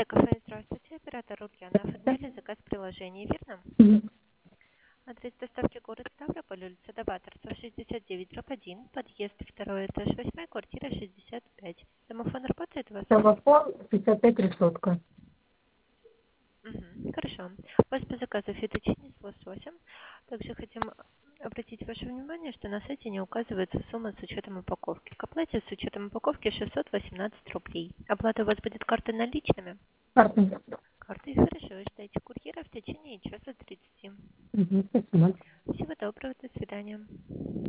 Кафе, здравствуйте. Оператор Ульянов. Отменили заказ в приложении, верно? Мгм. Адрес доставки город Ставрополь, улица Новаторцев, 69/1, подъезд, второй этаж, 8, квартира 65. Домофон работает у вас? Телефон 55 решетка. Хорошо. У вас по заказу фетучини с лососем. Также хотим обратить ваше внимание, что на сайте не указывается сумма с учетом упаковки. К оплате с учетом упаковки 618 рублей. Оплата у вас будет картой наличными? Карта. Картой, хорошо. Ждайте курьера в течение часа 30. Спасибо. Всего доброго, до свидания.